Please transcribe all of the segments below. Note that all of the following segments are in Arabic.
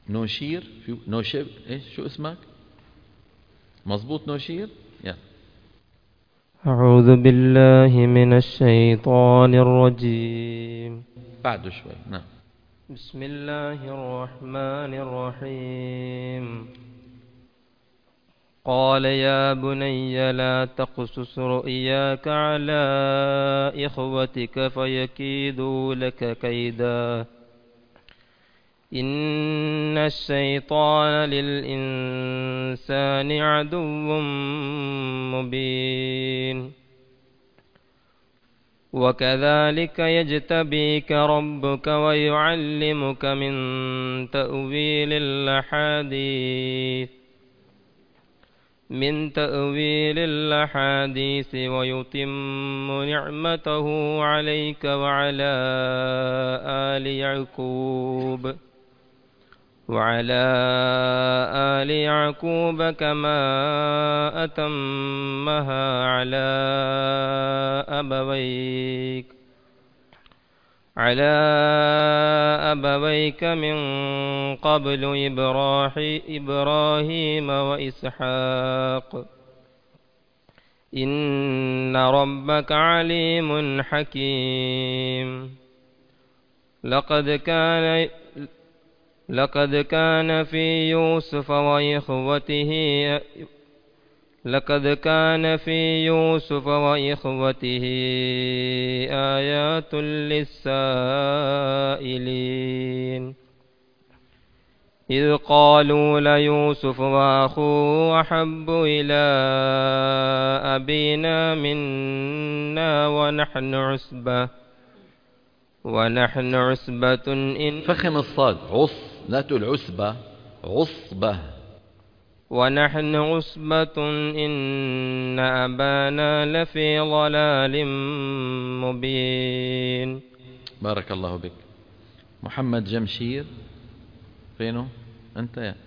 نوشير نوشب، ايش شو اسمك؟ مظبوط نوشير. يلا. أعوذ بالله من الشيطان الرجيم. بعده شوي. نعم. بسم الله الرحمن الرحيم. قال يا بني لا تقصص رؤياك على إخوتك فيكيدوا لك كيدا إن الشيطان للإنسان عدو مبين وكذلك يجتبيك ربك ويعلمك من تأويل الأحاديث ويتم نعمته عليك وعلى آل يعقوب كما أتمها على أبويك من قبل إبراهيم وإسحاق إن ربك عليم حكيم. لقد كان في يوسف وإخوته آيات للسائلين إذ قالوا ليوسف وأخوه أحب إلى أبينا منا ونحن عصبة فخم الصاد، لا تقول عصبة، عصبة. ونحن عصبة إن أبانا لفي ضلال مبين. بارك الله بك. محمد جمشير فينه أنت يا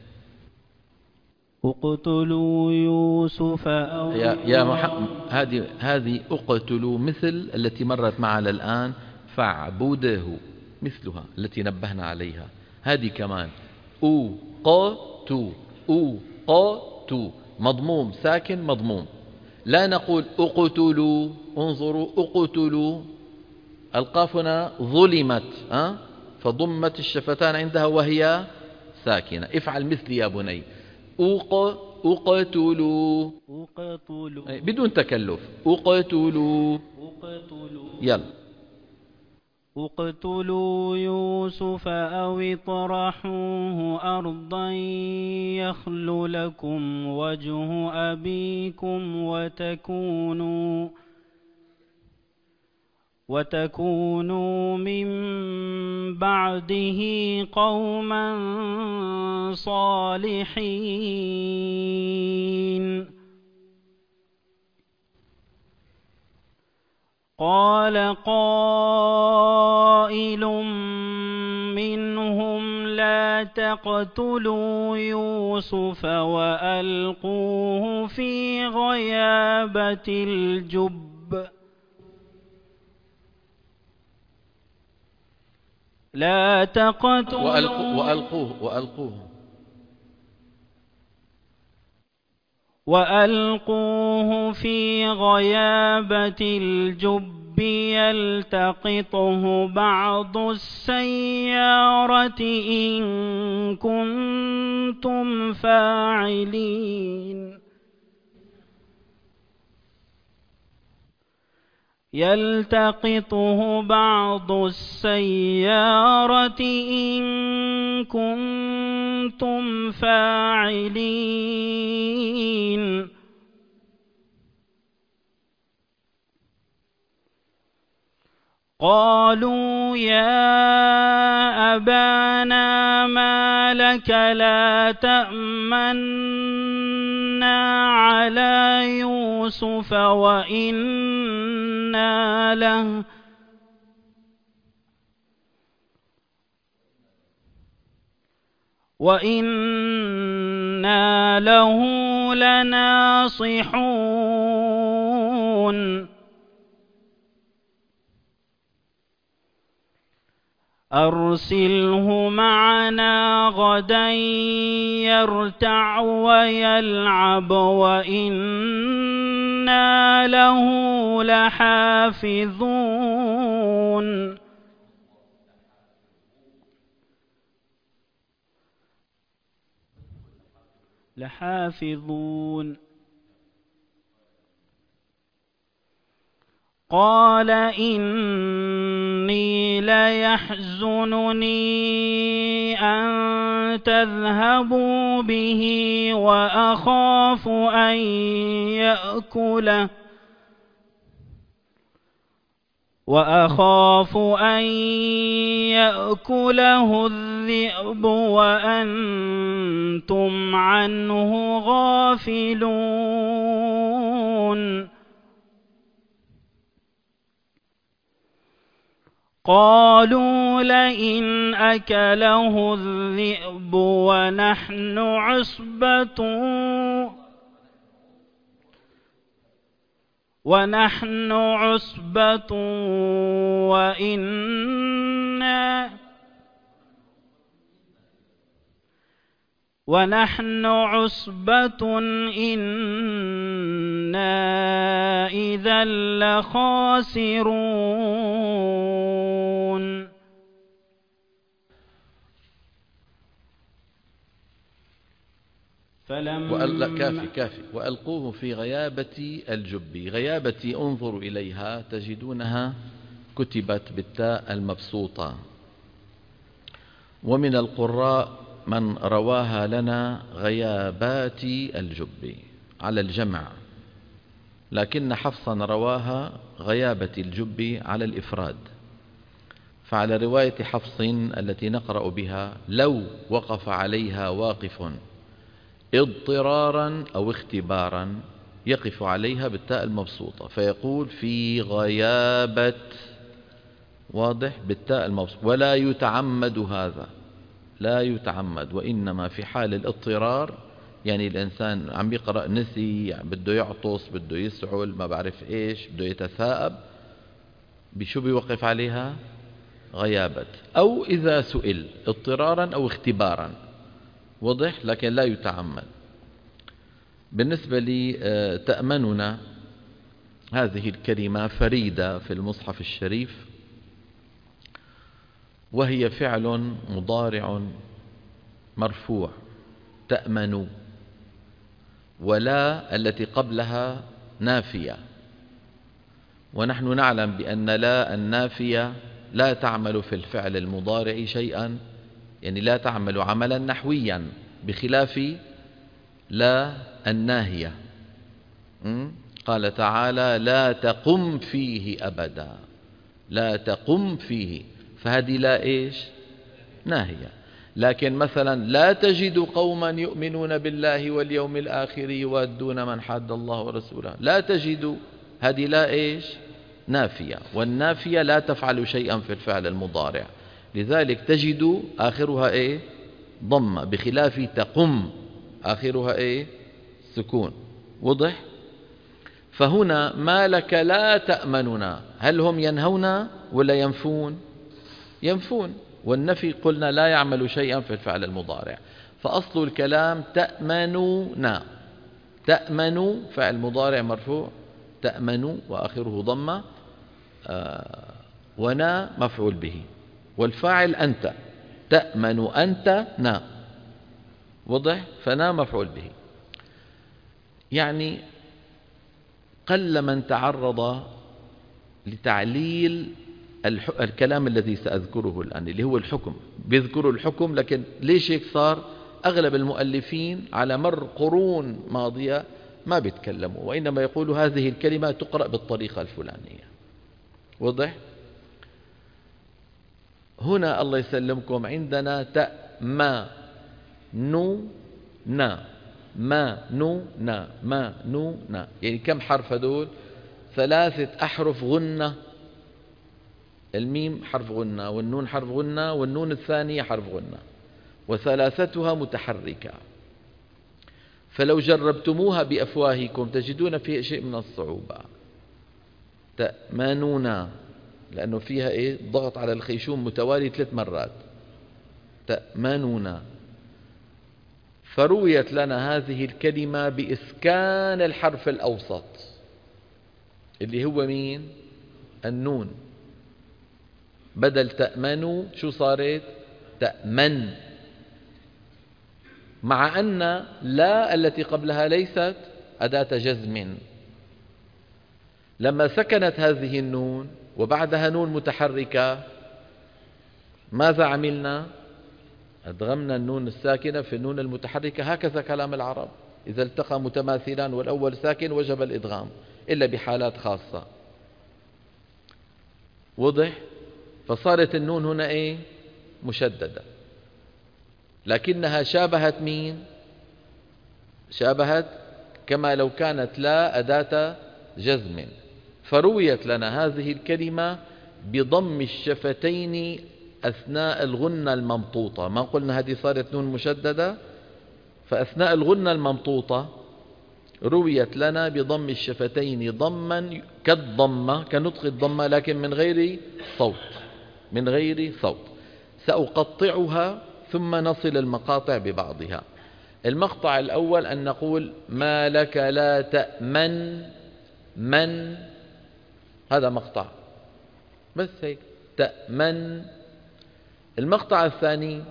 اقتلوا يوسف أو يا محمد. هذه اقتلوا مثل التي مرت معنا الآن، فاعبده مثلها التي نبهنا عليها. هذه كمان أو مضموم ساكن مضموم. لا نقول اقتلوا، انظروا اقتلوا، القاف هنا ظلمت فضمت الشفتان عندها وهي ساكنة. افعل مثلي يا بني. اقتلوا بدون تكلف. اقتلوا. يلا. اقتلوا يوسف أو اطرحوه أرضا يخل لكم وجه أبيكم وتكونوا من بعده قوما صالحين. قال قائل منهم لا تقتلوا يوسف وألقوه في غيابة الجب لا تقتلوا وألقوه في غيابة الجب يلتقطه بعض السيارة إن كنتم فاعلين. يلتقطه بعض السيارة إن كنتم فاعلين. قالوا يا أبانا ما لك لا تأمنا على يوسف وإنا له لناصحون. أرسله معنا غدا يرتع ويلعب وإنا له لحافظون قال إني ليحزنني أن تذهبوا به وأخاف أن يأكله الذئب وأنتم عنه غافلون قالوا لئن أكله الذئب ونحن عصبة إنا إذا لخاسرون كافي وألقوه في غيابة الجب. غيابة انظروا إليها تجدونها كتبت بالتاء المبسوطة، ومن القراء من رواها لنا غيابات الجب على الجمع، لكن حفصا رواها غيابة الجب على الإفراد. فعلى رواية حفص التي نقرأ بها لو وقف عليها واقف اضطرارا أو اختبارا يقف عليها بالتاء المبسوطة فيقول في غيابة، واضح، بالتاء المبسوطة، ولا يتعمد هذا، لا يتعمد، وإنما في حال الاضطرار، يعني الإنسان عم يقرأ نسي، بده يعطس، بده يسعل، ما بعرف إيش، بده يتثاءب، بشو بيوقف عليها؟ غيابة. أو إذا سئل اضطرارا أو اختبارا، وضح، لكن لا يتعمد. بالنسبة لي تأمننا، هذه الكلمة فريدة في المصحف الشريف، وهي فعل مضارع مرفوع تأمن، ولا التي قبلها نافية، ونحن نعلم بأن لا النافية لا تعمل في الفعل المضارع شيئا، يعني لا تعمل عملا نحويا، بخلاف لا الناهية. قال تعالى لا تقم فيه أبدا، لا تقم فيه، فهذه لا إيش؟ ناهية. لكن مثلا لا تجد قوما يؤمنون بالله واليوم الآخر يوادون من حاد الله ورسوله، لا تجد، هذه لا إيش؟ نافية، والنافية لا تفعل شيئا في الفعل المضارع، لذلك تجد آخرها إيه؟ ضمة، بخلاف تقم آخرها إيه؟ سكون. وضح؟ فهنا ما لك لا تأمننا، هل هم ينهون ولا ينفون؟ ينفون، والنفي قلنا لا يعمل شيئا في الفعل المضارع، فأصل الكلام تأمنون، تأمن فعل مضارع مرفوع، تأمن وآخره ضمة، ونا مفعول به، والفاعل أنت، تأمن أنت نا، وضح؟ فنا مفعول به. يعني قل من تعرض لتعليل الكلام الذي سأذكره الآن، اللي هو الحكم، بيذكروا الحكم، لكن ليش هيك صار؟ أغلب المؤلفين على مر قرون ماضية ما بيتكلموا، وإنما يقولوا هذه الكلمة تقرأ بالطريقة الفلانية. وضح؟ هنا الله يسلمكم عندنا تأمنون، ما نو نا، ما نو نا، يعني كم حرف هذول؟ 3 أحرف غنة، الميم حرف غنة، والنون حرف غنة، والنون الثانية حرف غنة، وثلاثتها متحركة. فلو جربتموها بأفواهكم تجدون فيه شيء من الصعوبة. تأمنون، لأنه فيها إيه؟ ضغط على الخيشوم متوالي 3 مرات. تأمنون. فرويت لنا هذه الكلمة بإسكان الحرف الأوسط اللي هو مين؟ النون. بدل تأمنوا شو صارت؟ تأمن، مع أن لا التي قبلها ليست أداة جزم. لما سكنت هذه النون وبعدها نون متحركة ماذا عملنا؟ أدغمنا النون الساكنة في النون المتحركة. هكذا كلام العرب، إذا التقى متماثلان والأول ساكن وجب الإدغام إلا بحالات خاصة. وضح؟ فصارت النون هنا إيه؟ مشددة، لكنها شابهت مين؟ شابهت كما لو كانت لا أداة جزم. فرويت لنا هذه الكلمة بضم الشفتين أثناء الغنة الممطوطة. ما قلنا هذه صارت نون مشددة؟ فأثناء الغنة الممطوطة رويت لنا بضم الشفتين ضما كالضمة، كنطق الضمة لكن من غير صوت، من غير صوت. سأقطعها ثم نصل المقاطع ببعضها. المقطع الأول أن نقول ما لك لا تأمن من، هذا مقطع بس هيك تأمن. المقطع الثاني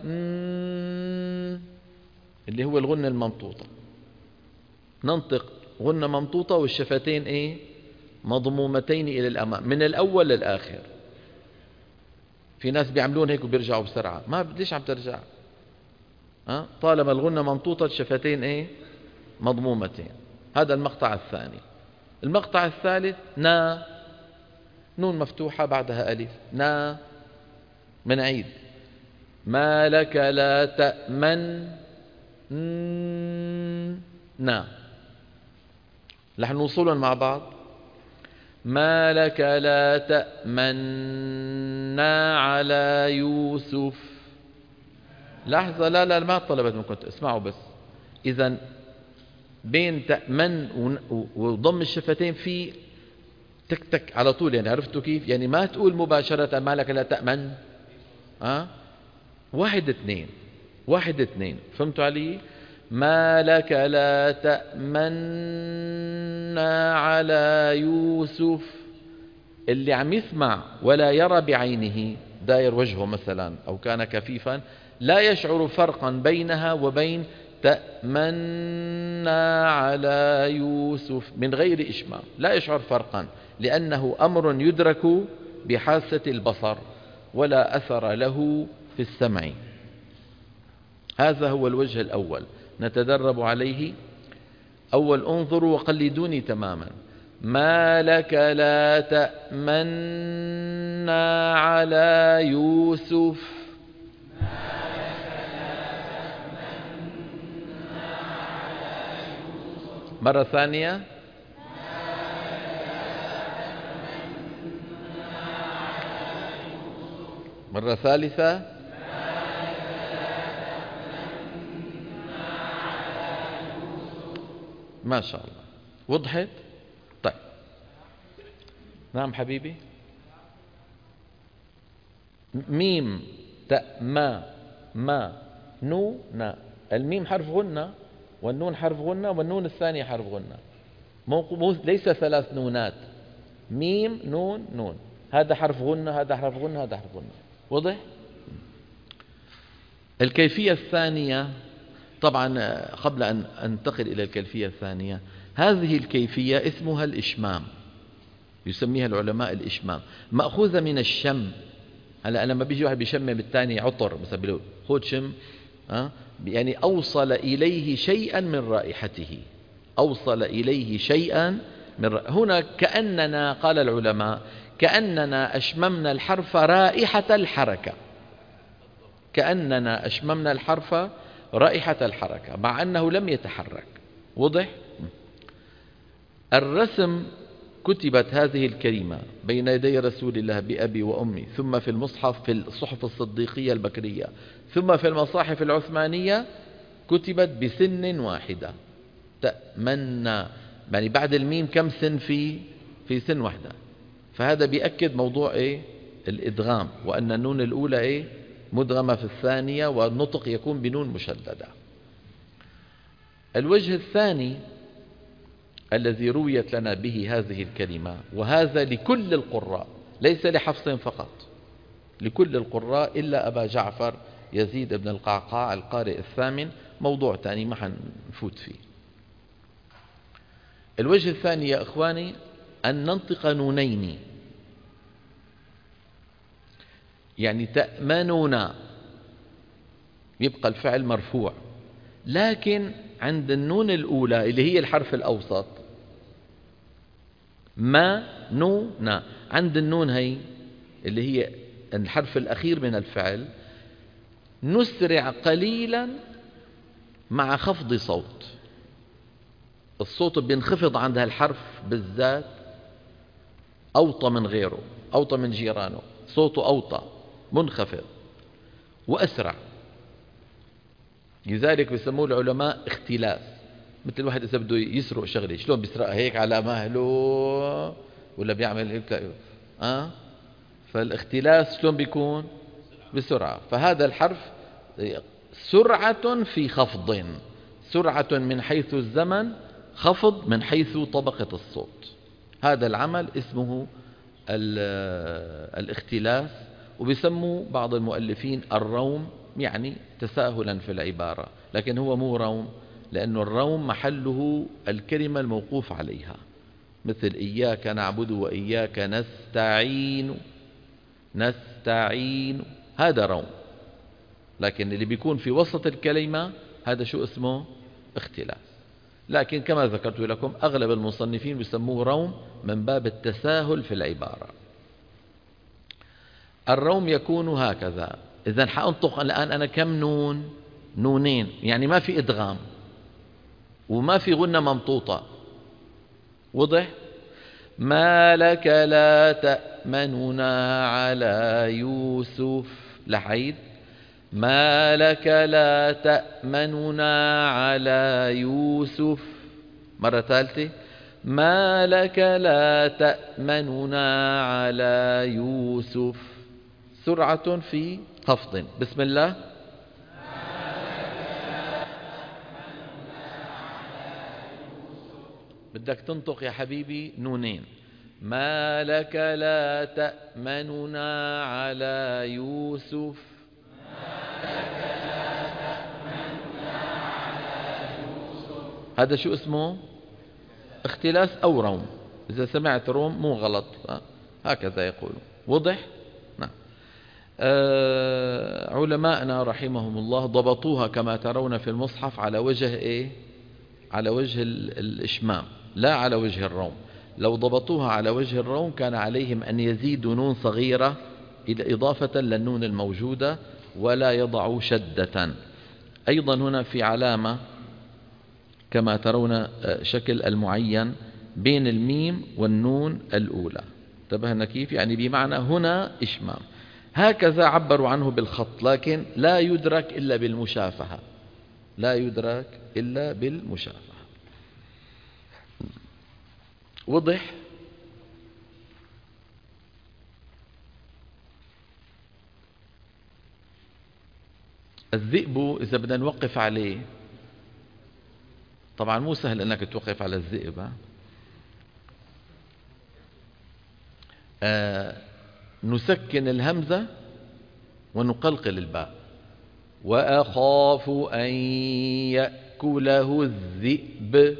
اللي هو الغنة الممطوطة، ننطق غنة ممطوطة والشفتين ايه؟ مضمومتين إلى الأمام من الأول للآخر. في ناس بيعملون هيك وبيرجعوا بسرعة، ما بديش عم ترجع، طالما الغنة ممطوطة الشفتين ايه؟ مضمومتين. هذا المقطع الثاني. المقطع الثالث نا، نون مفتوحة بعدها ألف، نا. من عيد ما لك لا تأمن نا، رح نوصلهم مع بعض. ما لك لا تأمنا على يوسف. لحظة، لا ما طلبت منكم اسمعوا بس. إذا بين تأمن وضم الشفتين في تك تك على طول، يعني عرفتوا كيف؟ يعني ما تقول مباشرة ما لك لا تأمن، واحد اثنين. فهمتوا علي؟ ما لك لا تأمنا على يوسف. اللي عم يسمع ولا يرى بعينه، داير وجهه مثلا أو كان كفيفا، لا يشعر فرقا بينها وبين تأمنا على يوسف من غير إشمام، لا يشعر فرقا، لأنه أمر يدرك بحاسة البصر ولا أثر له في السمع. هذا هو الوجه الأول نتدرب عليه. أول انظروا وقلدوني تماما. ما لك لا تأمنا على يوسف. مرة ثانية. مرة ثالثة. ما شاء الله، وضحت؟ طيب نعم حبيبي. ميم تاء ما نو نا. الميم حرف غنة والنون حرف غنة والنون الثانية حرف غنة، ليس 3 نونات، ميم نون نون. هذا حرف غنة، هذا حرف غنة، هذا حرف غنة. وضح؟ الكيفية الثانية، طبعا قبل أن أنتقل إلى الكيفية الثانية، هذه الكيفية اسمها الإشمام، يسميها العلماء الإشمام، مأخوذة من الشم. هلا لما بيجي واحد بيشمم الثاني عطر مثلا بيقول خذ شم، يعني أوصل إليه شيئا من رائحته، أوصل إليه شيئا من هنا كأننا، قال العلماء، كأننا أشممنا الحرف رائحة الحركة، كأننا أشممنا الحرف رائحة الحركة مع أنه لم يتحرك. وضح؟ الرسم كتبت هذه الكلمة بين يدي رسول الله بأبي وأمي، ثم في المصحف في الصحف الصديقية البكرية، ثم في المصاحف العثمانية كتبت بسن واحدة، تأمنا، يعني بعد الميم كم سن؟ في سن واحدة. فهذا بيأكد موضوع إيه؟ الإدغام، وأن النون الأولى إيه؟ مدغمة في الثانية، والنطق يكون بنون مشددة. الوجه الثاني الذي رويت لنا به هذه الكلمة، وهذا لكل القراء ليس لحفص فقط، لكل القراء إلا أبا جعفر يزيد بن القعقاع القارئ الثامن، موضوع ثاني ما حنفوت فيه. الوجه الثاني يا إخواني أن ننطق نونين، يعني تأمنون يبقى الفعل مرفوع، لكن عند النون الأولى اللي هي الحرف الأوسط ما نو نا، عند النون هي اللي هي الحرف الأخير من الفعل نسرع قليلا مع خفض صوت. الصوت بينخفض عند هالحرف بالذات، أوطى من غيره، أوطى من جيرانه، صوته أوطى منخفض وأسرع. لذلك بيسموه العلماء اختلاس. مثل الواحد إذا بده يسرق شغلة شلون بيسرقها؟ هيك على مهله ولا بيعمل هيك؟ فالاختلاس شلون بيكون؟ بسرعة. فهذا الحرف سرعة في خفض، سرعة من حيث الزمن، خفض من حيث طبقة الصوت. هذا العمل اسمه الاختلاس، وبيسموا بعض المؤلفين الروم، يعني تساهلا في العبارة، لكن هو مو روم، لأن الروم محله الكلمة الموقوف عليها، مثل إياك نعبد وإياك نستعين، نستعين هذا روم. لكن اللي بيكون في وسط الكلمة هذا شو اسمه؟ اختلاس. لكن كما ذكرت لكم أغلب المصنفين بيسموه روم من باب التساهل في العبارة. الروم يكون هكذا. إذن حأنطق الآن أنا كم نون؟ نونين، يعني ما في إدغام وما في غنة ممطوطة. وضح؟ ما لك لا تأمننا على يوسف، لحيد ما لك لا تأمننا على يوسف. مرة ثالثة ما لك لا تأمننا على يوسف، سرعة في خفض. بسم الله. بدك تنطق يا حبيبي نونين. ما لك لا تأمننا على يوسف، هذا شو اسمه؟ اختلاس أو روم. إذا سمعت روم مو غلط، هكذا يقولون. وضح؟ نعم. علماءنا رحمهم الله ضبطوها كما ترون في المصحف على وجه إيه؟ على وجه الإشمام، لا على وجه الروم. لو ضبطوها على وجه الروم كان عليهم أن يزيدوا نون صغيرة إضافة للنون الموجودة، ولا يضعوا شدة. أيضا هنا في علامة كما ترون شكل المعين بين الميم والنون الأولى، انتبهنا كيف؟ يعني بمعنى هنا إشمام. هكذا عبروا عنه بالخط، لكن لا يدرك إلا بالمشافهة، لا يدرك إلا بالمشافهة. وضح؟ الذئب إذا بدنا نوقف عليه، طبعا مو سهل أنك توقف على الذئب. نسكن الهمزة ونقلقل الباء. وأخاف أن يأكله الذئب،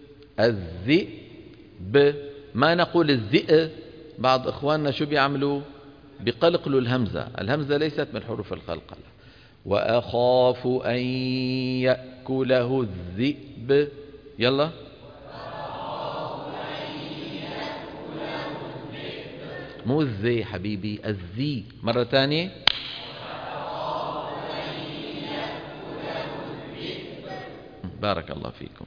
الذئب، ما نقول الذئب. بعض إخواننا شو بيعملوا؟ بيقلقلوا الهمزة. الهمزة ليست من حروف القلقلة. وأخاف أن يأكله الذئب. يلا. مو الذي حبيبي، الذي. مرة ثانية. بارك الله فيكم.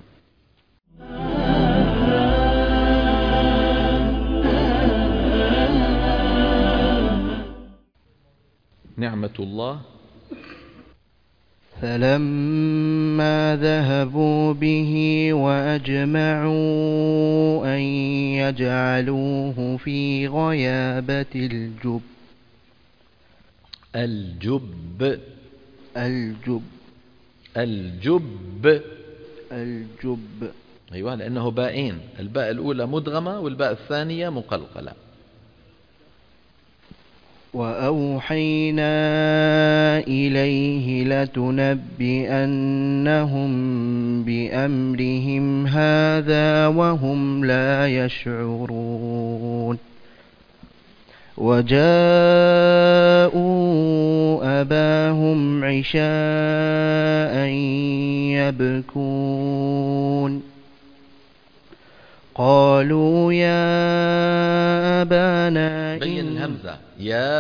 نعمة الله فلما ذهبوا به وأجمعوا أن يجعلوه في غيابة الجب. أيوة، لأنه باءين، الباء الأولى مدغمة والباء الثانية مقلقلة. وأوحينا إليه لتنبئنهم بأمرهم هذا وهم لا يشعرون. وجاءوا أباهم عشاء يبكون قالوا يا أبانا بين الهمزة، يا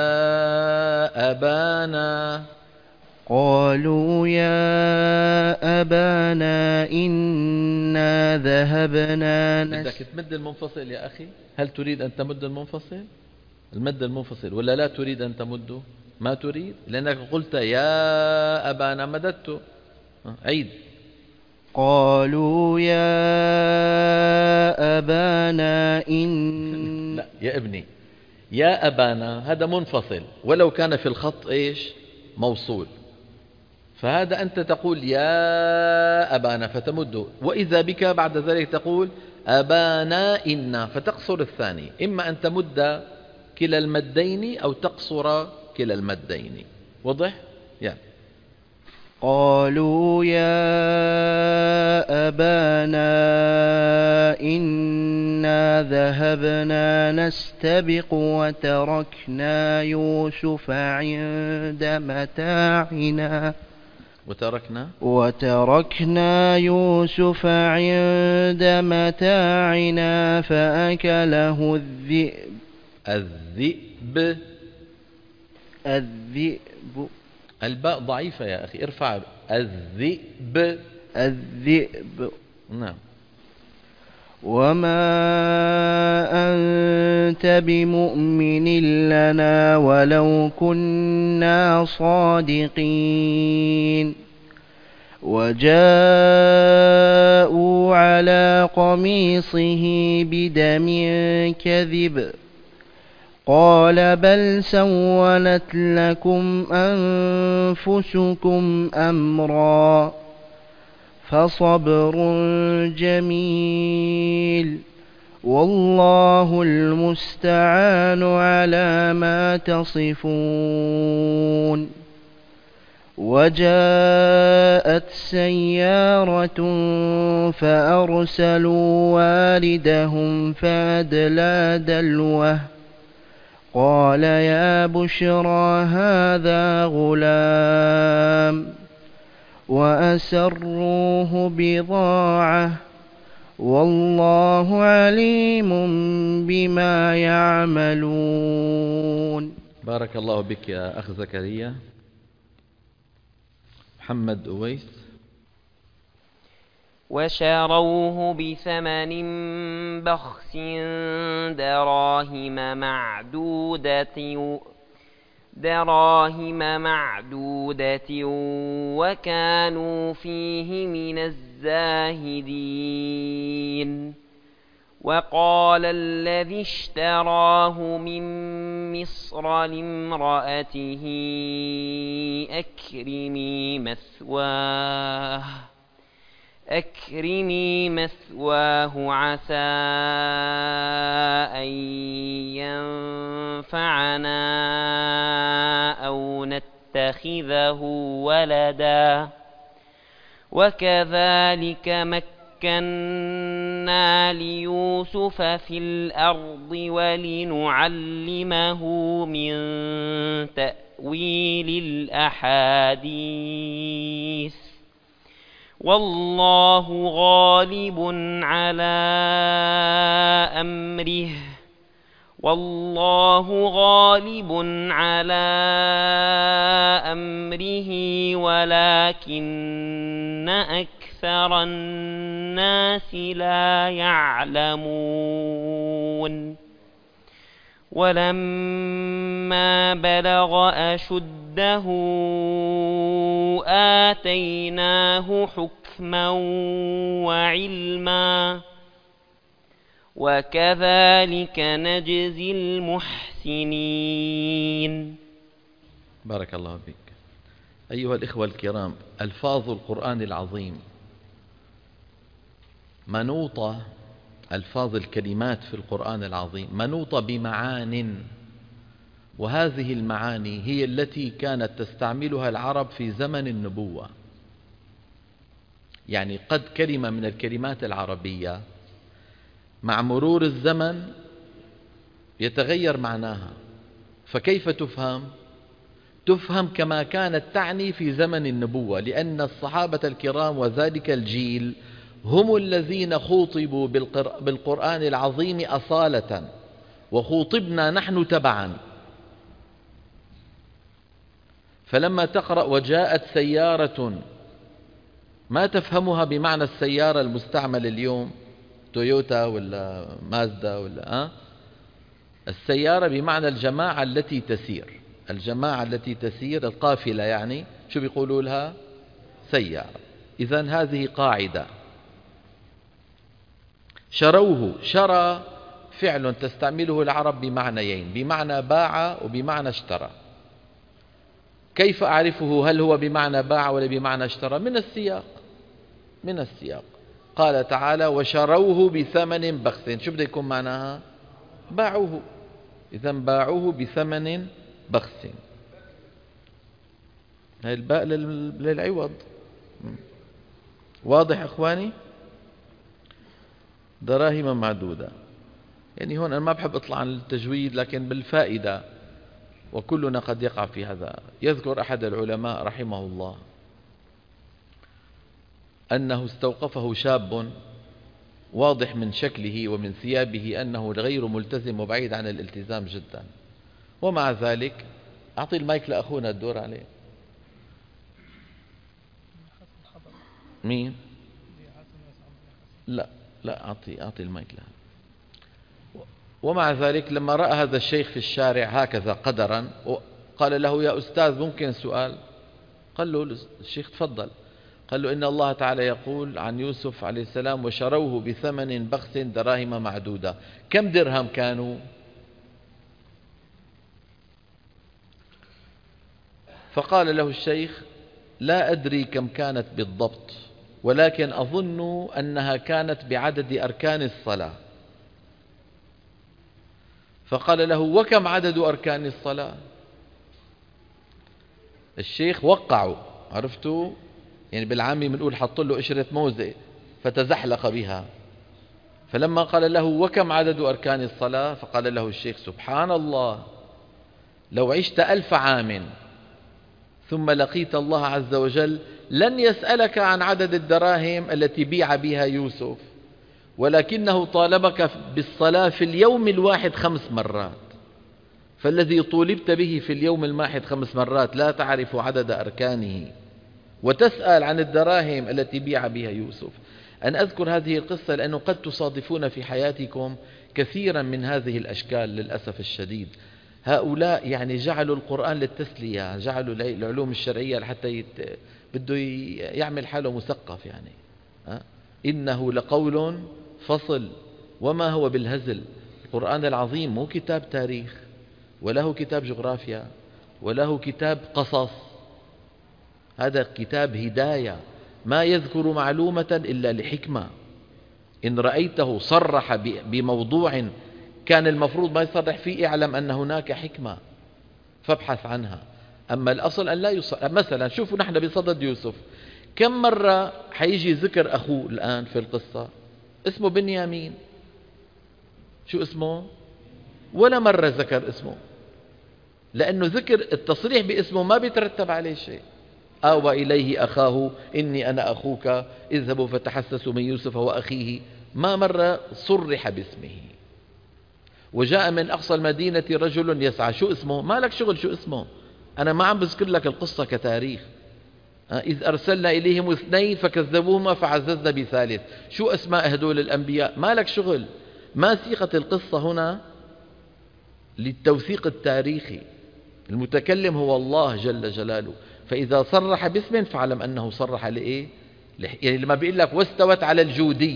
أبانا. قالوا يا أبانا إنا ذهبنا بدك تمد المنفصل يا أخي؟ هل تريد أن تمد المنفصل؟ المد المنفصل ولا لا تريد أن تمده؟ ما تريد، لأنك قلت يا أبانا مددته. عيد. قالوا يا أبانا لا يا ابني، يا أبانا هذا منفصل، ولو كان في الخط إيش؟ موصول. فهذا أنت تقول يا أبانا فتمده، وإذا بك بعد ذلك تقول أبانا إنا فتقصر الثاني. إما أن تمد كلا المدين أو تقصر كلا المدين. واضح؟ يعني قالوا يا أبانا إنا ذهبنا نستبق وتركنا يوسف عند متاعنا فأكله الذئب. الباء ضعيفة يا أخي، ارفع. الذئب. نعم. وما أنت بمؤمن لنا ولو كنا صادقين. وجاءوا على قميصه بدم كذب قال بل سولت لكم أنفسكم أمرا فصبر جميل والله المستعان على ما تصفون. وجاءت سيارة فأرسلوا واردهم فأدلى دلوه قال يا بشرى هذا غلام وأسروه بضاعة والله عليم بما يعملون. بارك الله بك يا أخ زكريا. محمد أويس. وشروه بثمن بخس دراهم معدودة وكانوا فيه من الزاهدين. وقال الذي اشتراه من مصر لامرأته أكرمي مثواه عسى أن ينفعنا أو نتخذه ولدا وكذلك مكنا ليوسف في الأرض ولنعلمه من تأويل الأحاديث والله غالب على أمره ولكن أكثر الناس لا يعلمون. ولما بلغ أشده آتيناه حكما وعلما وكذلك نجزي المحسنين. بارك الله فيك. أيها الإخوة الكرام، ألفاظ القرآن العظيم منوطة، ألفاظ الكلمات في القرآن العظيم منوطة بمعان، وهذه المعاني هي التي كانت تستعملها العرب في زمن النبوة. يعني قد كلمة من الكلمات العربية مع مرور الزمن يتغير معناها، فكيف تفهم؟ تفهم كما كانت تعني في زمن النبوة، لأن الصحابة الكرام وذلك الجيل هم الذين خوطبوا بالقرآن العظيم أصالة، وخوطبنا نحن تبعا. فلما تقرأ وجاءت سيارة ما تفهمها بمعنى السيارة المستعمل اليوم تويوتا ولا مازدا ولا السيارة بمعنى الجماعة التي تسير، الجماعة التي تسير، القافلة، يعني شو بيقولوا لها؟ سيارة. إذن هذه قاعدة. شروه، شرى فعل تستعمله العرب بمعنيين، بمعنى باع وبمعنى اشترى. كيف أعرفه هل هو بمعنى باع ولا بمعنى اشترى؟ من السياق، من السياق. قال تعالى وشروه بثمن بخس، شو بده يكون معناها؟ باعوه. إذن باعوه بثمن بخس، هاي الباء للعوض. واضح أخواني؟ دراهم معدودة. يعني هون أنا ما بحب أطلع عن التجويد، لكن بالفائدة، وكلنا قد يقع في هذا. يذكر أحد العلماء رحمه الله أنه استوقفه شاب واضح من شكله ومن ثيابه أنه غير ملتزم وبعيد عن الالتزام جدا، ومع ذلك أعطي المايك لأخونا الدور عليه. مين؟ لا أعطي المايك له. ومع ذلك لما رأى هذا الشيخ في الشارع هكذا قدرا، قال له يا أستاذ ممكن سؤال؟ قال له الشيخ تفضل. قال له إن الله تعالى يقول عن يوسف عليه السلام وشروه بثمن بخس دراهم معدودة، كم درهم كانوا؟ فقال له الشيخ لا أدري كم كانت بالضبط، ولكن أظن أنها كانت بعدد أركان الصلاة. فقال له وكم عدد أركان الصلاة؟ الشيخ وقعوا، عرفتوا؟ يعني بالعامي بنقول حط له قشرة موزة فتزحلق بها. فلما قال له وكم عدد أركان الصلاة؟ فقال له الشيخ سبحان الله، لو عشت 1000 عام ثم لقيت الله عز وجل لن يسألك عن عدد الدراهم التي بيع بها يوسف، ولكنه طالبك بالصلاة في اليوم الواحد 5 مرات. فالذي طولبت به في اليوم الواحد 5 مرات لا تعرف عدد أركانه وتسأل عن الدراهم التي بيع بها يوسف. أنا أذكر هذه القصة لأنه قد تصادفون في حياتكم كثيرا من هذه الأشكال للأسف الشديد. هؤلاء يعني جعلوا القرآن للتسلية، جعلوا العلوم الشرعية لحتى بده يعمل حاله مثقف. يعني إنه لقول فصل وما هو بالهزل. القرآن العظيم مو كتاب تاريخ، وله كتاب جغرافيا، وله كتاب قصص. هذا كتاب هداية، ما يذكر معلومة إلا لحكمة. إن رأيته صرح بموضوع كان المفروض ما يصرح فيه، اعلم أن هناك حكمة فابحث عنها. أما الأصل أن لا يصرح. مثلا شوفوا نحن بصدد يوسف كم مرة حيجي ذكر أخوه الآن في القصة؟ اسمه بنيامين. شو اسمه؟ ولا مرة ذكر اسمه، لأنه ذكر التصريح باسمه ما بيترتب عليه شيء. آوى إليه أخاه إني أنا أخوك اذهبوا فتحسسوا من يوسف وأخيه، ما مرة صرح باسمه. وجاء من أقصى المدينة رجل يسعى، شو اسمه؟ ما لك شغل شو اسمه، أنا ما عم بذكر لك القصة كتاريخ. إذ أرسلنا إليهم 2 فكذبوهما فعززنا ب3. شو أسماء هدول الأنبياء؟ ما لك شغل. ما صيغة القصة هنا للتوثيق التاريخي. المتكلم هو الله جل جلاله، فإذا صرح باسم فاعلم أنه صرح لإيه؟ يعني لما بيقول لك واستوت على الجودي،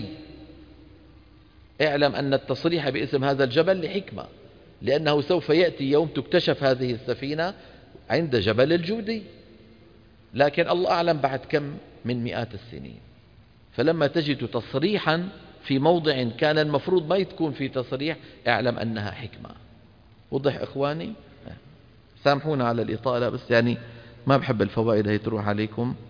اعلم أن التصريح باسم هذا الجبل لحكمة، لأنه سوف يأتي يوم تكتشف هذه السفينة عند جبل الجودي، لكن الله أعلم بعد كم من مئات السنين. فلما تجد تصريحا في موضع كان المفروض ما يكون في تصريح، اعلم أنها حكمة. وضح إخواني؟ سامحونا على الإطالة، بس يعني ما بحب الفوائد هي تروح عليكم.